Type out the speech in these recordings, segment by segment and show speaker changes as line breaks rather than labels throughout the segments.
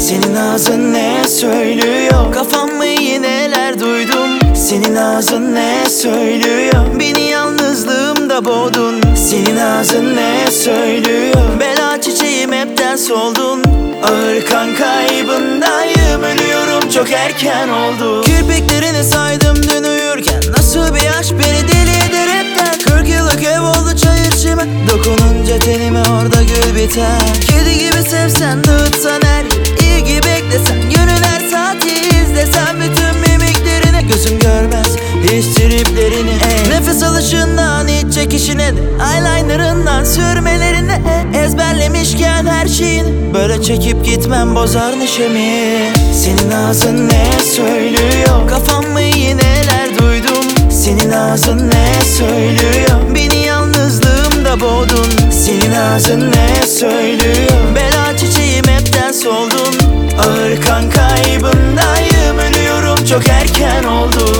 Senin ağzın ne söylüyor? Kafam mı yineler duydum. Senin ağzın ne söylüyor? Beni yalnızlığımda boğdun. Senin ağzın ne söylüyor? Bela çiçeğim hepten soldun. Ağır kan kaybındayım, ölüyorum çok erken oldu. Kirpiklerini saydım dün uyurken. Nasıl bir aşk beni deli eder hepten. 40 yıllık ev oldu çayır çimen. Dokununca tenime orada gül biter. Kedi gibi sevsen dağıtsan her yeri. İyi ki beklesen günün her saati izlesen bütün mimiklerini. Gözüm görmez hiç triplerini. Nefes alışından hiç çekişine de eyelinerından sürmelerine ezberlemişken her şeyini böyle çekip gitmem bozar neşemi. Senin ağzın ne söylüyor? Kafam mı yineler duydum. Senin ağzın ne söylüyor? Beni yalnızlığımda boğdun. Senin ağzın ne söylüyor? Bela çiçeğim hepten soldun. Ağır kan kaybındayım, ölüyorum çok erken oldu.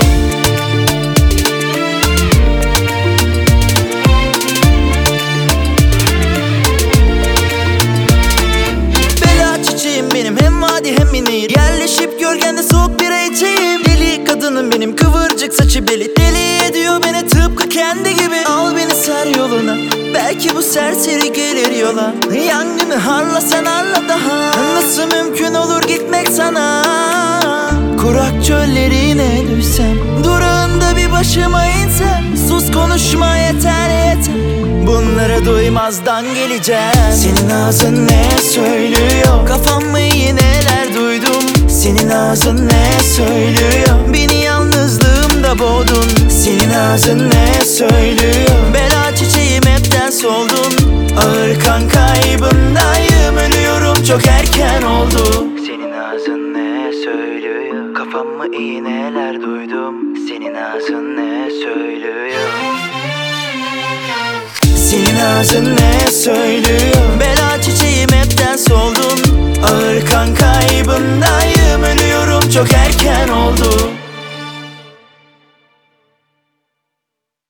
Bela çiçeğim benim, hem vadi hem minir. Yerleşip gölgende soğuk bira içeyim. Deli kadınım benim, kıvırcık saçı beli. Deli ediyor beni tıpkı kendi gibi. Al beni ser yoluna, belki bu serseri gelir yola. Yangını harla sen harla daha. Nasıl mümkün olur gitmek sana? Kurak çöllerine düşsem, durağında bir başıma insem. Sus konuşma yeter yeter, bunları duymazdan geleceğim. Senin ağzın ne söylüyor? Kafam mı yineler duydum. Senin ağzın ne söylüyor? Beni yalnızlığımda boğdun. Senin ağzın ne söylüyor? Bela çiçeğim hepten soldun. Ağır kan kaybındayım, ölüyorum çok erken oldu. Senin ağzın ne söylüyor? Kafam mı iğneler duydum. Senin ağzın ne söylüyor? Senin ağzın ne söylüyor? Bela çiçeğim hepten soldun. Ağır kan kaybındayım, ölüyorum çok erken oldu.